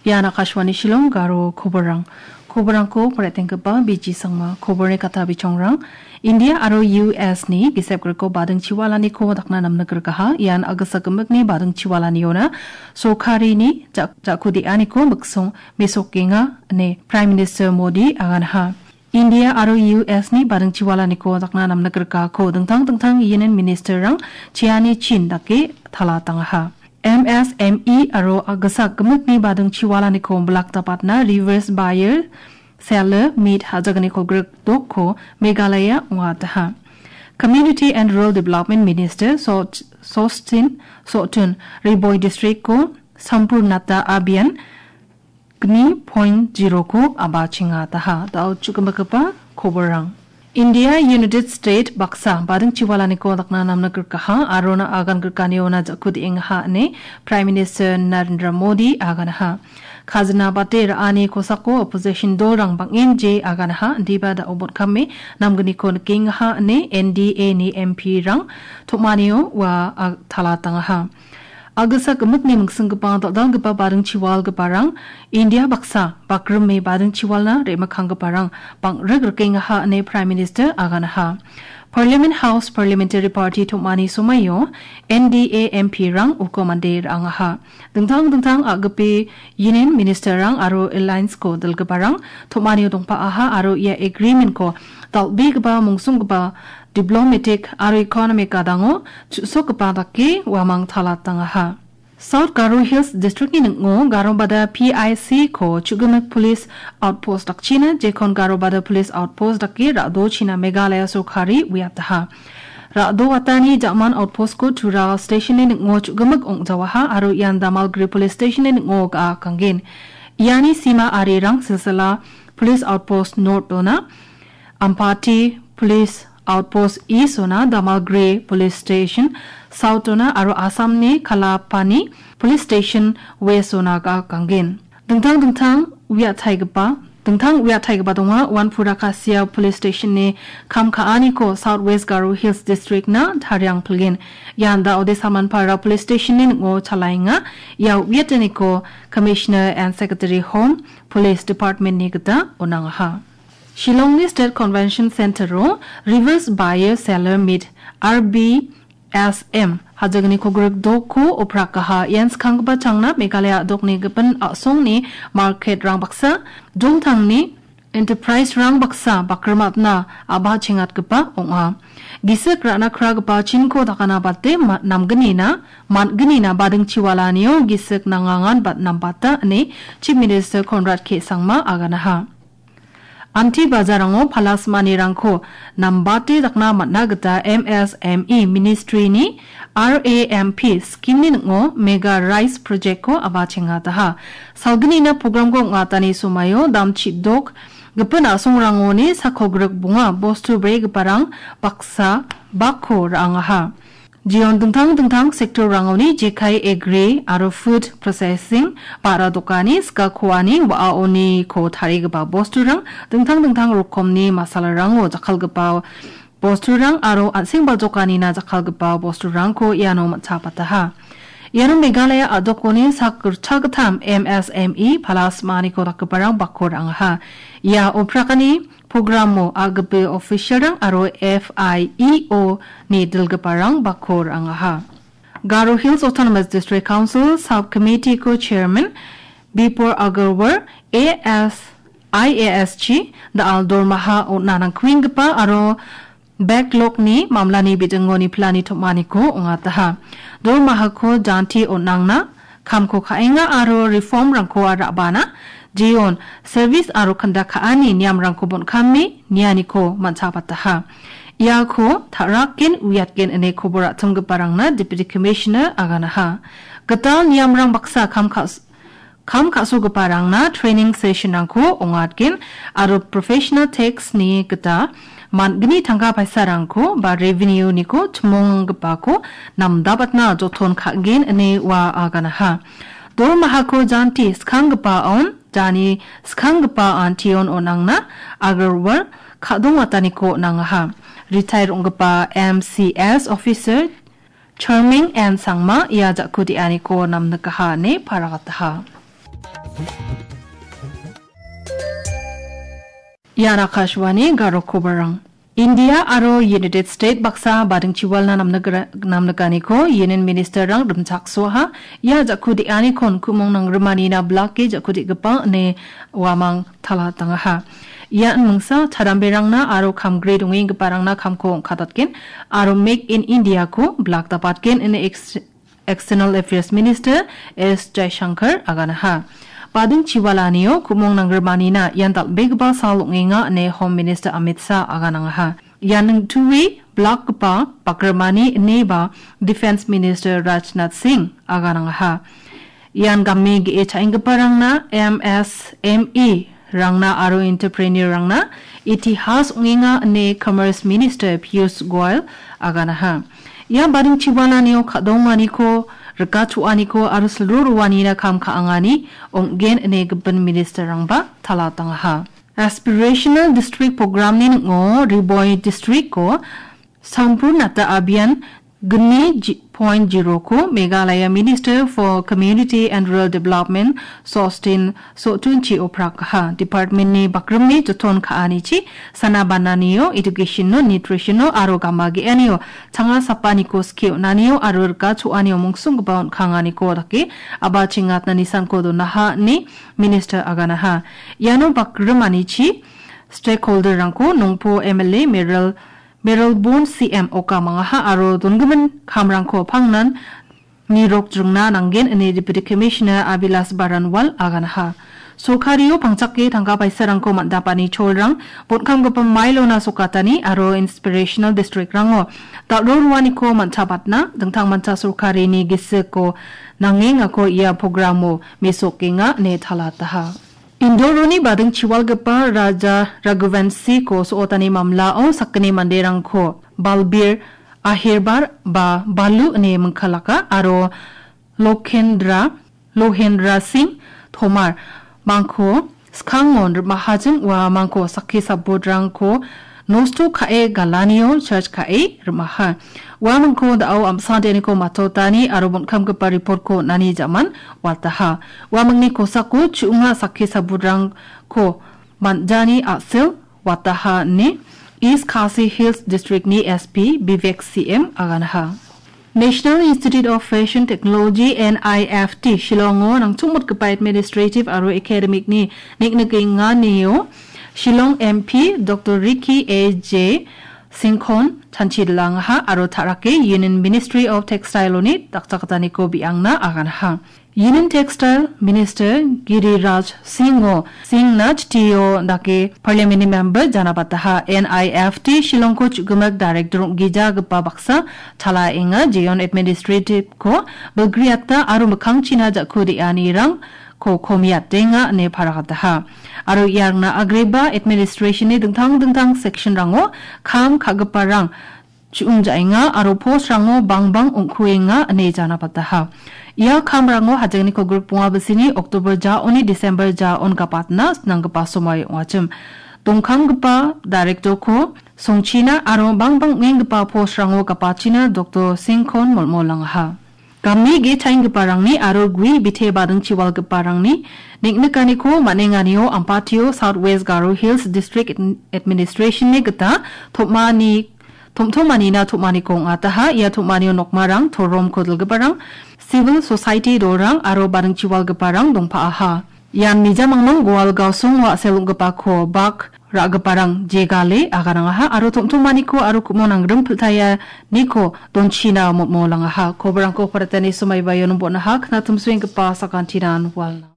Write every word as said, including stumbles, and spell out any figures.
Yan Akashwani Shillong Garo Koborang Koborang ko pareteng kepa biji sangma koborne kata bichongrang India aro U S ni gisep ko badang chiwala ni ko dakna nam nagar kaha yan agasa gemek ni badang chiwala ni ona so khari ni jak jakudi ani ko maksong mesokinga ne Prime Minister Modi agan ha India aro U S ni badang chiwala ni ko dakna nam nagar ka ko dengtang dengtang yenen minister rang chiani chin dake thala tanga ha M S M E aro agasak gemuk ni badung chiwala ni ko blak tapat na reverse buyer seller meet hajagani ko grek dok ko Meghalaya ngataha Community and Rural Development Minister Sostin Sotun Riboy District ko Sampurnata Abian Gni point zero ko abachinga taha tau chukamakapa koborang India United State Baksa badang chiwala ni ko dakna namna gerkaha arona agan gerkani ona jakud ingha ne Prime Minister Narendra Modi agan ha khazna bater ani ko sako opposition dorang bangin je agan ha diba da obot kame namgni ko king ha ne N D A ni M P rang thokmanio wa thala tanga ha Agasa gemuk ni mungsung gepang dal gepa bareng chiwal geparang India baksa bakrum me bareng chiwal na re makhang geparang bang regrking ha ne Prime Minister agana ha Parliament House Parliamentary Party thomani somayo N D A M P rang ukomande rang ha dengtang dengtang agape Union Minister rang aro alliance ko dal geparang thomani dongpa aha aro ya agreement ko dal big ba mungsung ba diplomatic aro economic kadango sok padaki wamang thalatanga ha South Garo Hills District ni ngo Garo bada P I C ko chugumak police outpost dakchina jekon Garo bada police outpost dakki rado china Meghalaya sokhari wiataha rado watani jaman outpost ko Tura station ni ngo chugumak ong jawaha aro yan Damal Gri police station ni ngo ga kangin yani sima arirang silsila police outpost north dona Ampati police Outpost East ona Damal Grey Police Station South ona aro Assam ni Kalapani Police Station West ona ga kangin dengtang dengtang wiat thaigpa dengtang wiat thaigpa donga one Purakasia Police Station ni Khamka ani ko Southwest Garo Hills District na tharyang plgin yanda ode Samanpara Police Station ni ngo chalainga ya wiat ni ko Commissioner and Secretary Home Police Department ni gata onang ha Shillong State Convention Center ro reverse buyer seller meet R B S M hajagni kogrek doko oprakaha yens khangba changna Meghalaya dokni gapan asong ni market rang baksa dongthang ni enterprise rang baksa bakramatna aba chingat gapa onga gisak rana khra gapa chinko dakana batte namgni na mangni na badang chiwala niyo gisak nangangan bat nambata ne Chief Minister Conrad K Sangma agana ha Anti bazarango palas manirangko nambati dakna matnagata M S M E Ministry ni R A M P scheme ni ngo Mega Rice Project ko abachinga taha salgni na program ko ngatani sumayo damchi dok gapana songrango ni sakhogrek bunga bostu breg parang baksa bakho rangaha Jion dengtang dengtang sektor rangoni J K Agri aro food processing para dokani ska khwani wa oni ko thari gaba bosturang dengtang dengtang rokomni masala rango jakal gaba bosturang aro ansing ba dokani na jakal gaba bosturang ko yano matapata ha Yano Meghalaya adokoni sakur chagatam M S M E palas mani ko rakparang bakorang ha ya oprakani Programo agape official rang aro F I E O ni dilgaparang bakor angaha. Garo Hills Autonomous District Council Subcommittee Co-Chairman Bipor Agarwar A S I A S G da Aldor Maha o nanang queen gapa aro backlog ni mamla ni bidengoni plani thomani ko ongataha. Dor Maha ko janti o nangna kamko khainga aro reform rangko arabana Jion service aro kanda kaani niam rangko bon kami nianiko manchapataha Yako tharakin uyatgen ene kobora tunggaparangna Deputy Commissioner aganaha Gatal niam rang baksa kamkas kam kaso gaparangna training session rangko ongatgen aro professional tax ni gata mangni tangga paisa rangko ba revenue niko tmong gapako namdabatna joton khagen ene wa aganaha Dor mahako janti skangpa on Dani skangpa antion onangna agarwar khadong ataniko nangaha retired ongpa M C S officer Charming and Sangma ya jakudi aniko namnakaha ne paragataha Yan Akashwani Garo Kobarang. India aro United States baksa badeng chiwal na namnagani ko Union Minister rang rumchak soha ya jakudi ani kon kumong nang rumani na block ke jakudi gapa ne wamang thala tangaha ya mungsa tharamberang na aro kham grade wing parang na kham ko khatatken aro make in India ko block tapatken in ex External Affairs Minister S Jaishankar aganaha Padung Chiwalaniyo kumong nang Germany na yan tal begba salunginga ne Home Minister Amit Shah aganangha. Yan ng tuwi block pa pakrmani ne ba Defense Minister Rajnath Singh aganangha. Yan gamig e chaing parang na M S M E rang na aro entrepreneur rang na itihas unginga ne Commerce Minister Piyush Goyal aganaha. Yan badung Chiwalaniyo kadongmani ko Rekatu aniko arus seluruh wanita kam kaangani ong gen ene gaban minister rang ba thala tangaha. Aspirational district program ni ngo Riboy district ko sampurnata abhiyan gni point zero ko Meghalaya Minister for Community and Rural Development Sostin Sotunchi Oprakha Department ni bakram ni joton kaani chi sanabana niyo education no nutrition no aro gamagi aniyo changa sapani ko skill naniyo aro ka chuaniyo mungsung baun khangani ko dake aba chingat na nisan ko do naha ni minister agana ha yano bakram ani chi stakeholder rangko nongpo M L A Meral Meral Bun C M Oka mga ha aro dunggaman kamrang ko pangnan ni rok jungna nanggen ane Deputy Commissioner Abilas Baranwal agan ha. So kariyo pangchake tangka paisarang ko mandapani cholrang botkam gapa mailo na sukatani aro Inspirational District rango. Talorwani ko mantapat na dengtang manta surkari ni gise ko nangeng ako iya programo mesoke nga ne thalata ha. Indoroni badeng chiwal gapa Raja Raghuvanshi ko suotani mamla o sakni manderang ko Balbir Ahirbar ba Balu ne mengkalaka aro Lokhendra Lohendra Singh Thomar mangko skangon mahajeng wa mangko sakhi sabodrang ko nosto kae galanio church kae rmaha wa mangko dao amsante ni ko matotani aro bonkam ke report ko nani zaman waltaha wa mangni ko sakku chunga sakhi sabudrang ko manjani asil wataha ni East Khasi Hills District ni S P Vivek C M aganha National Institute of Fashion Technology N I F T Shillongo nang chungmut ke administrative aro academic ni niknega niyo Shillong M P Doctor Ricky A J Singkhon Chanchilang ha aro tarake Union Ministry of Textile ni takchakatani ko biangna agan ha Union Textile Minister Giriraj Singho Singnach Tio dake Parliamentary Member janabata ha N I F T Shillong ko chugumak Director gija gpa baksa thala inga Jeon Administrative ko bagriata aro makang China jakudi anirang ko komiat denga ne parakata ha aro yang na agreba administration ni dengtang dengtang section rango kham khagaparang chung jainga aro post rango bangbang ungkhuenga ne jana pataha ya kham rango hajani ko group wa basini October ja oni December ja on kapatna nangpa somai wachum dongkham gpa director ko songchina aro bangbang ngengpa post rango kapachina Doctor Singkhon molmolang ha Kami ge chaing parang ni aro gui bithe badang chiwal ge parang ni niknekani ko manenganio ampatio Southwest Garo Hills District Administration ni gata thopmani thomthomani na thopmani kong ataha ya thopmani nokmarang thorom kodel ge parang civil society dorang aro badang chiwal ge parang dongpa aha yan mijamang nong goal gausung wa selung ge pakho bak raga parang jegale agarang ha aro thomthomani ko aro kumonang rum phutaya niko donchina mo lang ha kobrang ko paratani sumay bayon bo na hak na tumswing ka pa sa kantinan wal